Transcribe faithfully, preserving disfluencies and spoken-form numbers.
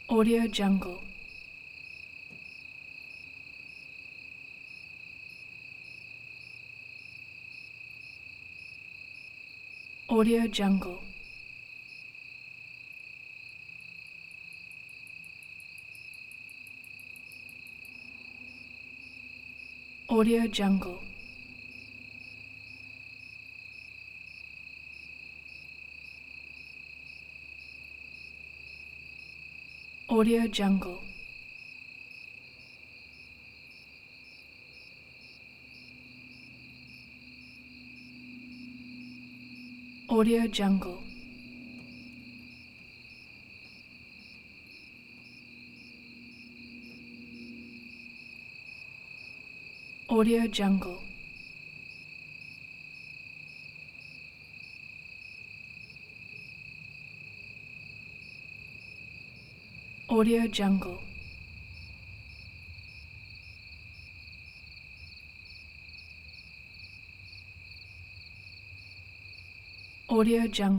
Audio Jungle. Audio Jungle. Audio Jungle. Audio Jungle. Audio Jungle. Audio Jungle. Audio Jungle. Audio Jungle.